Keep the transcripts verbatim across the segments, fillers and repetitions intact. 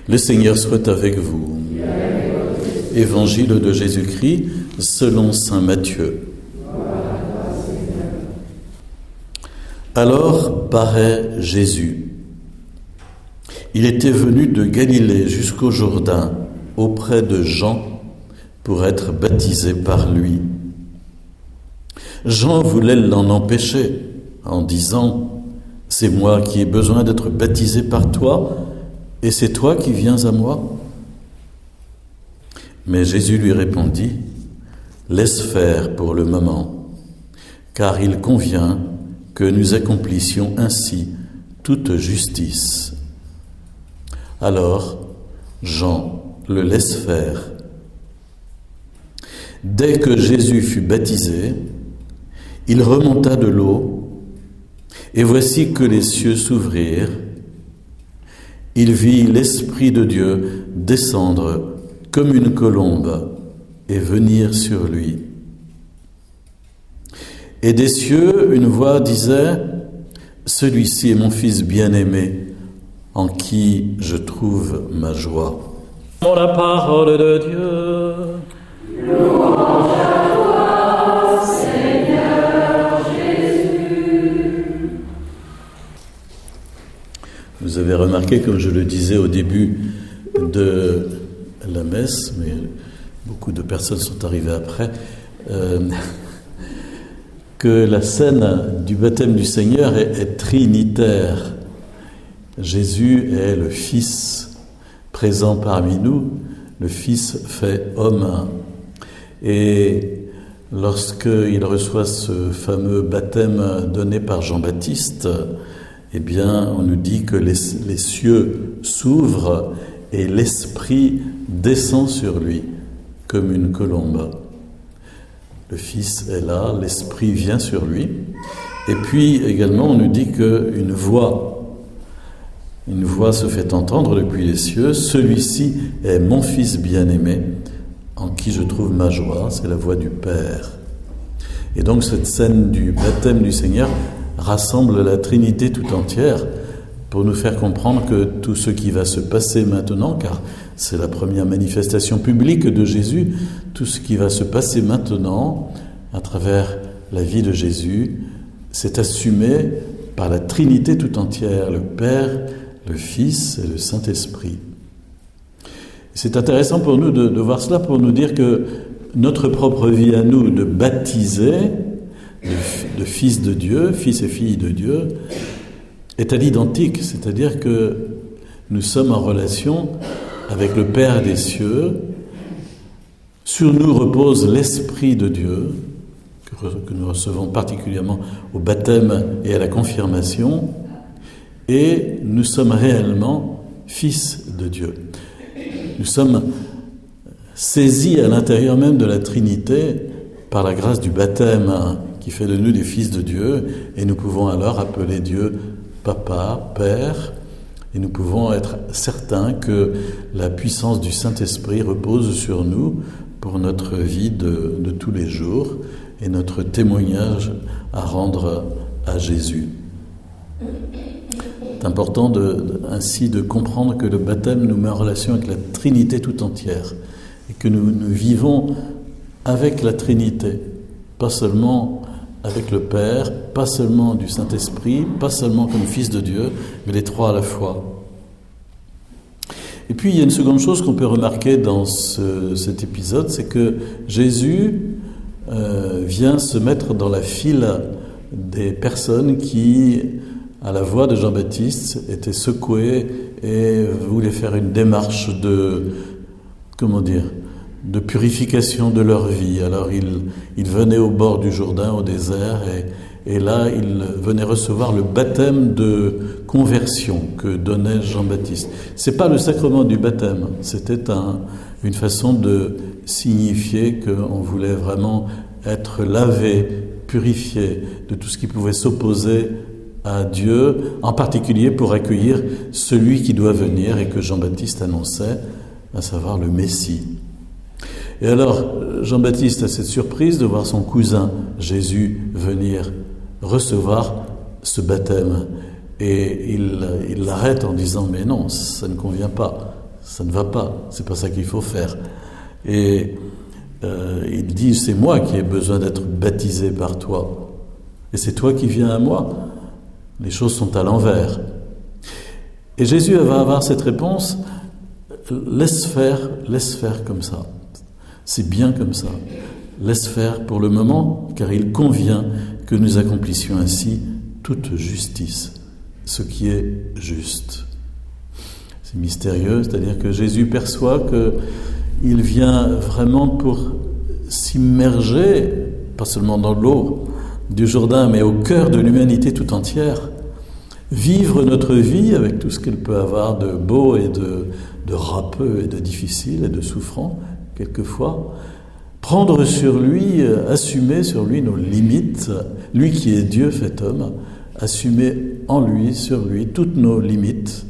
Le Seigneur soit avec vous. Évangile de Jésus-Christ selon saint Matthieu. Alors paraît Jésus. Il était venu de Galilée jusqu'au Jourdain, auprès de Jean, pour être baptisé par lui. Jean voulait l'en empêcher, en disant « C'est moi qui ai besoin d'être baptisé par toi, et c'est toi qui viens à moi ?» Mais Jésus lui répondit « Laisse faire pour le moment, car il convient que nous accomplissions ainsi toute justice. » Alors, Jean le laisse faire. Dès que Jésus fut baptisé, il remonta de l'eau, et voici que les cieux s'ouvrirent. Il vit l'Esprit de Dieu descendre comme une colombe et venir sur lui. Et des cieux, une voix disait « Celui-ci est mon Fils bien-aimé, en qui je trouve ma joie. » La parole de Dieu. Louange à toi, Seigneur Jésus. Vous avez remarqué, comme je le disais au début de la messe, mais beaucoup de personnes sont arrivées après, euh, que la scène du baptême du Seigneur est, est trinitaire. Jésus est le Fils présent parmi nous, le Fils fait homme. Et lorsqu'il reçoit ce fameux baptême donné par Jean-Baptiste, eh bien, on nous dit que les, les cieux s'ouvrent et l'Esprit descend sur lui comme une colombe. Le Fils est là, l'Esprit vient sur lui. Et puis également, on nous dit qu'une voix, une voix se fait entendre depuis les cieux. « Celui-ci est mon Fils bien-aimé, en qui je trouve ma joie. » C'est la voix du Père. Et donc cette scène du baptême du Seigneur rassemble la Trinité tout entière pour nous faire comprendre que tout ce qui va se passer maintenant, car c'est la première manifestation publique de Jésus, tout ce qui va se passer maintenant à travers la vie de Jésus, c'est assumé par la Trinité tout entière, le Père, le Fils et le Saint-Esprit. C'est intéressant pour nous de, de voir cela, pour nous dire que notre propre vie à nous, de baptisés, de, de fils de Dieu, fils et filles de Dieu, est à l'identique, c'est-à-dire que nous sommes en relation avec le Père des cieux. Sur nous repose l'Esprit de Dieu, que nous recevons particulièrement au baptême et à la confirmation, et nous sommes réellement fils de Dieu. Nous sommes saisis à l'intérieur même de la Trinité par la grâce du baptême qui fait de nous des fils de Dieu, et nous pouvons alors appeler Dieu Papa, Père, et nous pouvons être certains que la puissance du Saint-Esprit repose sur nous pour notre vie de, de tous les jours et notre témoignage à rendre à Jésus. C'est important de, de, ainsi de comprendre que le baptême nous met en relation avec la Trinité tout entière et que nous, nous vivons avec la Trinité, pas seulement avec le Père, pas seulement du Saint-Esprit, pas seulement comme Fils de Dieu, mais les trois à la fois. Et puis il y a une seconde chose qu'on peut remarquer dans ce, cet épisode, c'est que Jésus euh, vient se mettre dans la file des personnes qui, à la voix de Jean-Baptiste, étaient secouées et voulaient faire une démarche de, comment dire, de purification de leur vie. Alors ils, ils venaient au bord du Jourdain, au désert, et, et là ils venaient recevoir le baptême de conversion que donnait Jean-Baptiste. C'est pas le sacrement du baptême, c'était un, une façon de signifier qu'on voulait vraiment être lavé, purifié de tout ce qui pouvait s'opposer à Dieu, en particulier pour accueillir celui qui doit venir et que Jean-Baptiste annonçait, à savoir le Messie. Et alors, Jean-Baptiste a cette surprise de voir son cousin Jésus venir recevoir ce baptême. Et il, il l'arrête en disant « Mais non, ça ne convient pas. ça ne va pas, c'est pas ça qu'il faut faire. Et euh, il dit, c'est moi qui ai besoin d'être baptisé par toi. Et c'est toi qui viens à moi. Les choses sont à l'envers. Et Jésus va avoir cette réponse, laisse faire, laisse faire comme ça. C'est bien comme ça. Laisse faire pour le moment, car il convient que nous accomplissions ainsi toute justice, ce qui est juste. C'est mystérieux, c'est-à-dire que Jésus perçoit qu'il vient vraiment pour s'immerger, pas seulement dans l'eau du Jourdain, mais au cœur de l'humanité tout entière, vivre notre vie avec tout ce qu'elle peut avoir de beau et de, de râpeux et de difficile et de souffrant, quelquefois, prendre sur lui, assumer sur lui nos limites, lui qui est Dieu fait homme, assumer en lui, sur lui, toutes nos limites,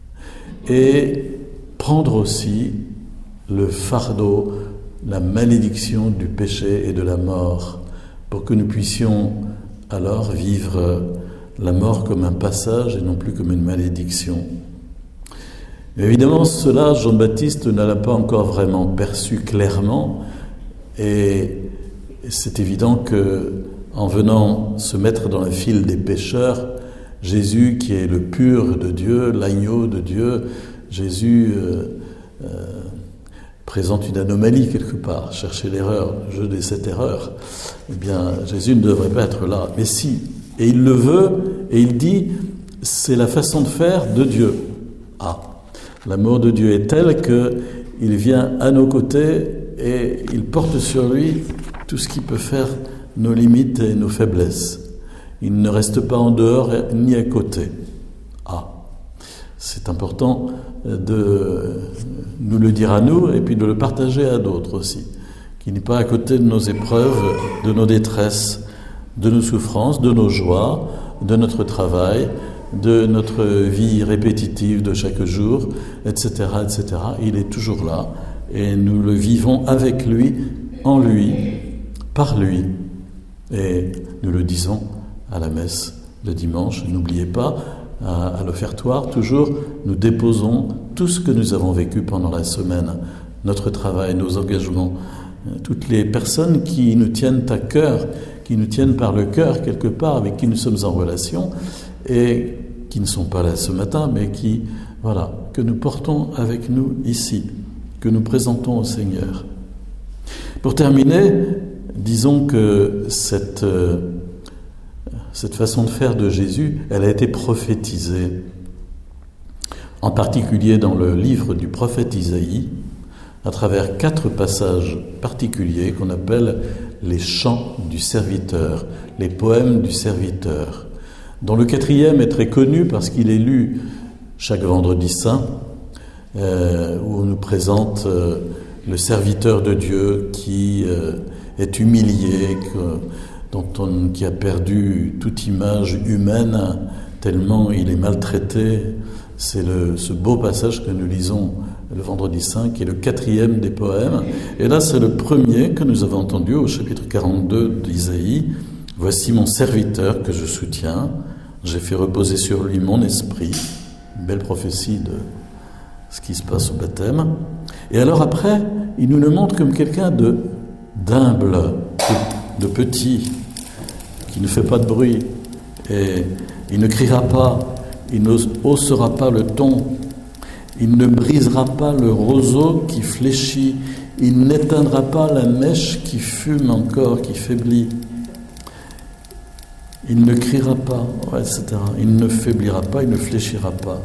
et prendre aussi le fardeau, la malédiction du péché et de la mort, pour que nous puissions alors vivre la mort comme un passage et non plus comme une malédiction. Évidemment, cela, Jean-Baptiste ne l'a pas encore vraiment perçu clairement, et c'est évident que, en venant se mettre dans la file des pécheurs, Jésus, qui est le pur de Dieu, l'agneau de Dieu, Jésus euh, euh, présente une anomalie quelque part, chercher l'erreur, le jeu de cette erreur. Eh bien, Jésus ne devrait pas être là, mais si, et il le veut, et il dit, c'est la façon de faire de Dieu. Ah, l'amour de Dieu est tel qu'il vient à nos côtés et il porte sur lui tout ce qui peut faire nos limites et nos faiblesses. Il ne reste pas en dehors ni à côté. Ah, c'est important de nous le dire à nous et puis de le partager à d'autres aussi. Qu'il n'est pas à côté de nos épreuves, de nos détresses, de nos souffrances, de nos joies, de notre travail, de notre vie répétitive de chaque jour, et cetera, et cetera. Il est toujours là et nous le vivons avec lui, en lui, par lui. Et nous le disons à la messe le dimanche. N'oubliez pas, à, à l'offertoire, toujours, nous déposons tout ce que nous avons vécu pendant la semaine, notre travail, nos engagements, toutes les personnes qui nous tiennent à cœur, qui nous tiennent par le cœur quelque part, avec qui nous sommes en relation, et qui ne sont pas là ce matin, mais qui, voilà, que nous portons avec nous ici, que nous présentons au Seigneur. Pour terminer, disons que cette, euh, cette façon de faire de Jésus, elle a été prophétisée, en particulier dans le livre du prophète Isaïe, à travers quatre passages particuliers qu'on appelle les chants du serviteur, les poèmes du serviteur, dont le quatrième est très connu parce qu'il est lu chaque vendredi saint, euh, où on nous présente euh, le serviteur de Dieu qui euh, est humilié, que, dont on, qui a perdu toute image humaine tellement il est maltraité. C'est le, ce beau passage que nous lisons le vendredi saint, qui est le quatrième des poèmes. Et là, c'est le premier que nous avons entendu au chapitre quarante-deux d'Isaïe. « Voici mon serviteur que je soutiens, j'ai fait reposer sur lui mon esprit. » Une belle prophétie de ce qui se passe au baptême. Et alors après, il nous le montre comme quelqu'un de d'humble, de, de petit, qui ne fait pas de bruit. Et il ne criera pas, il ne haussera pas le ton, il ne brisera pas le roseau qui fléchit, il n'éteindra pas la mèche qui fume encore, qui faiblit. Il ne criera pas, et cetera. Il ne faiblira pas, il ne fléchira pas.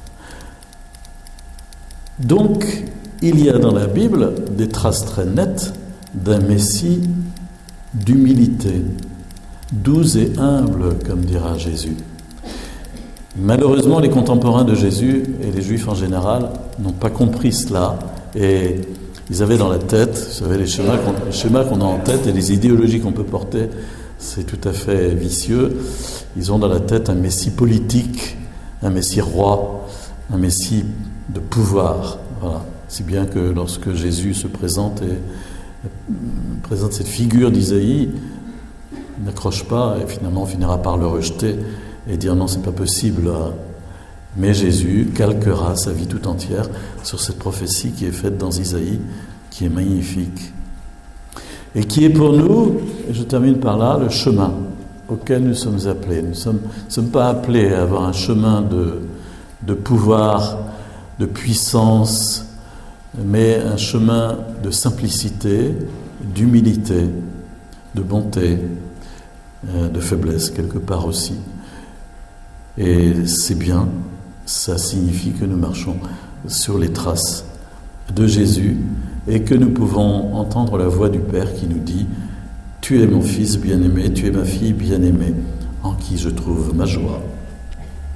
Donc, il y a dans la Bible des traces très nettes d'un Messie d'humilité, doux et humble, comme dira Jésus. Malheureusement, les contemporains de Jésus et les Juifs en général n'ont pas compris cela et ils avaient dans la tête, vous savez, les schémas qu'on, les schémas qu'on a en tête et les idéologies qu'on peut porter, c'est tout à fait vicieux. Ils ont dans la tête un Messie politique, un Messie roi, un Messie de pouvoir. Voilà. Si bien que lorsque Jésus se présente et présente cette figure d'Isaïe, il n'accroche pas et finalement on finira par le rejeter et dire non, c'est pas possible. Mais Jésus calquera sa vie tout entière sur cette prophétie qui est faite dans Isaïe, qui est magnifique. Et qui est pour nous, et je termine par là, le chemin auquel nous sommes appelés. Nous ne sommes, sommes pas appelés à avoir un chemin de, de pouvoir, de puissance, mais un chemin de simplicité, d'humilité, de bonté, de faiblesse quelque part aussi. Et c'est bien, ça signifie que nous marchons sur les traces de Jésus et que nous pouvons entendre la voix du Père qui nous dit « Tu es mon fils bien-aimé, tu es ma fille bien-aimée, en qui je trouve ma joie. »